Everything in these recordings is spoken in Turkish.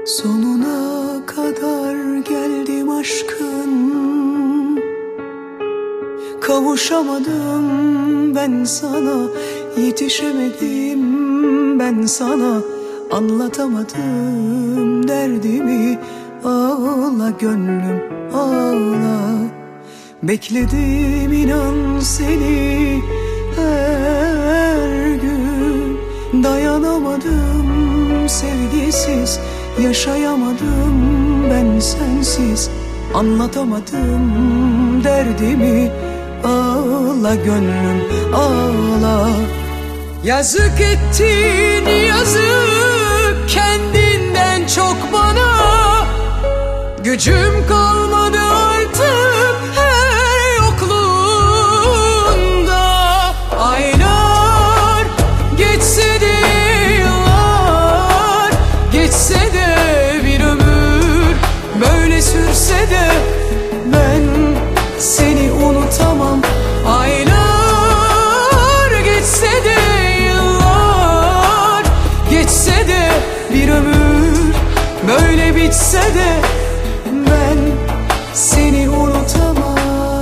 Sonuna kadar geldim aşkın, kavuşamadım ben sana, yetişemedim ben sana, anlatamadım derdimi. Ağla gönlüm ağla, bekledim inan seni her gün. Dayanamadım sevgisiz, yaşayamadım ben sensiz, anlatamadım derdimi. Ağla gönlüm ağla. Yazık ettin yazık, kendinden çok bana. Gücüm kalmadı artık her yokluğunda. Aylar geçse de yıllar geçse de bir ömür böyle sürse de ben seni unutamam. Aylar geçse de yıllar geçse de bir ömür böyle bitse de ben seni unutamam.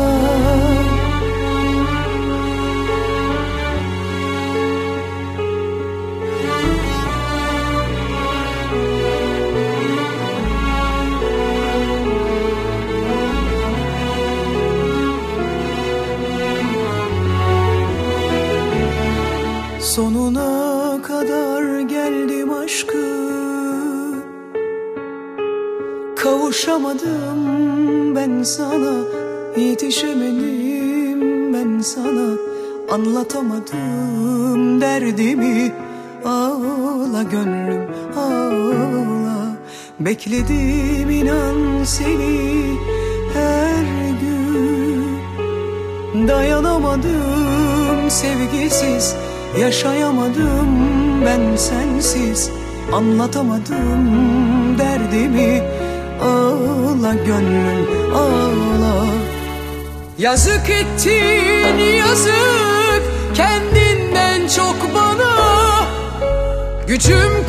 Sonuna kadar geldim aşkım, kavuşamadım ben sana, yetişemedim ben sana, anlatamadım derdimi. Ağla gönlüm ağla, bekledim inan seni her gün. Dayanamadım sevgisiz, yaşayamadım ben sensiz, anlatamadım derdimi. Ağla gönlüm ağla. Yazık ettin yazık, kendinden çok bana. Gücüm